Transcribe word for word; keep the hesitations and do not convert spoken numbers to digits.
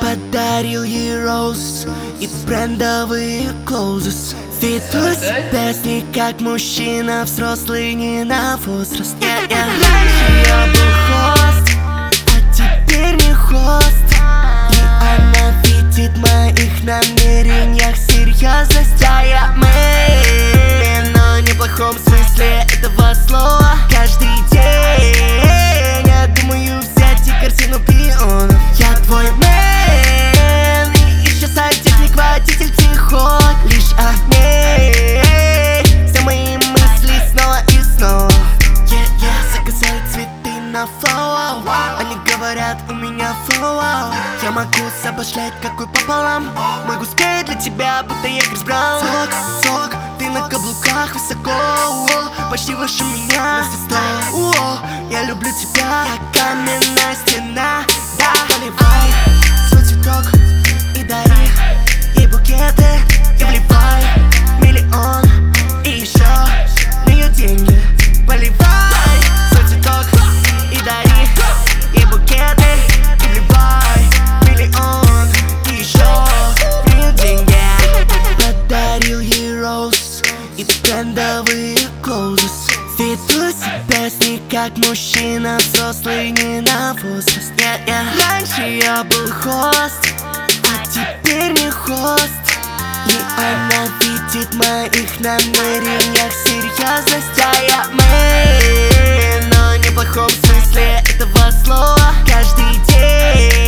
Подарил ей роз и брендовые клоузес. Веду себя с ней как мужчина взрослый, не на возраст. yeah, yeah. Раньше я был хост, а теперь не хост. И она видит в моих намерениях серьезность. А я мэн, но не в плохом смысле этого слова. Каждый день я думаю взять и корзину пионов. Я твой мэн, и еще сантехник, водитель, психолог. Лишь о ней все мои мысли снова и снова. yeah, yeah. Заказали цветы на флоу, они говорят, у меня флоу. Я могу обошлять какой пополам, могу спеть для тебя, будто я Крис Браун. Сок, сок, ты на каблуках высоко, о, почти выше меня на свисток. Я люблю тебя, как каменная стена. Да, поливай свой цветок и дари ей букеты, и вливай миллион и еще на ее деньги. Поливай свой цветок и дари ей букеты, и вливай миллион и еще на ее деньги. Подарил ей роз и брендовые клоузес. Веду себя с ней как мужчина взрослый, не на возраст. yeah, yeah. Раньше я был хост, а теперь не хост. И она видит в моих намерениях серьезность. А я мэн, но не в плохом смысле этого слова. Каждый день